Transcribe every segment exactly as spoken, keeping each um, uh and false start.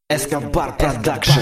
Эскобар Продакшн.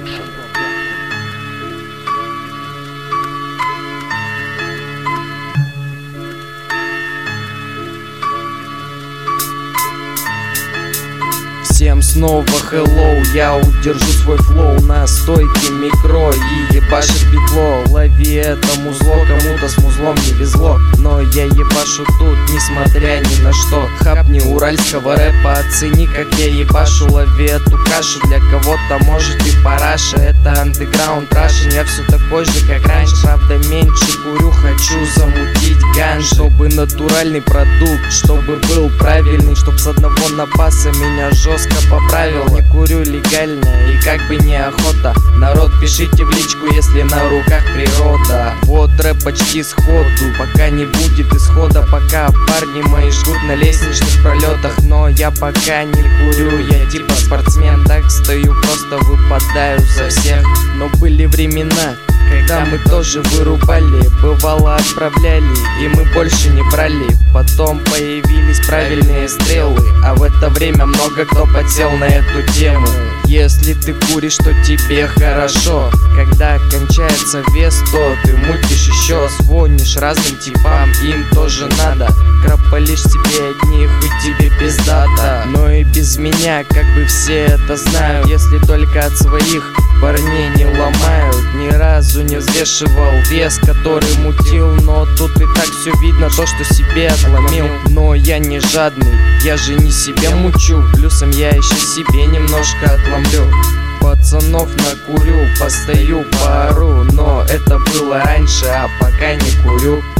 Всем снова hello, я удержу свой флоу на стойке микро и ебашит битло. Лови это музло, кому-то с музлом не везло, но я ебашу тут, несмотря ни на что. Хапни уральского рэпа, оцени, как я ебашу. Лови эту кашу, для кого-то может и параша. Это андеграунд Russian, я все такой же, как раньше. Правда меньше курю, хочу замутить ганж. Чтобы натуральный продукт, чтобы был правильный, чтоб с одного напаса меня жестко поправил. Не курю легально и как бы неохота. Народ, пишите в личку, если на руках природа. Вот рэп почти сходу, пока не будет исхода. Пока парни мои жгут на лестничных пролетах, но я пока не курю. Я типа спортсмен, так стою, просто выпадаю за всех. Но были времена, когда мы тоже вырубали, бывало отправляли, и мы больше не брали. Потом появились правильные стрелы, а в это время много кто подсел на эту тему. Если ты куришь, то тебе хорошо. Когда кончается вес, то ты мутишь еще. Звонишь разным типам, им тоже надо. Кропалишь себе от них, и тебе пиздата. Но и без меня, как бы все это знают. Если только от своих парней не ломают. Ни разу не взвешивал вес, который мутил, но тут и так все видно, то, что себе отломил. Но я не жадный, я же не себе мучу. Плюсом я еще себе немножко отломлю. Пацанов накурю, постою, поору, но это было раньше, а пока не курю.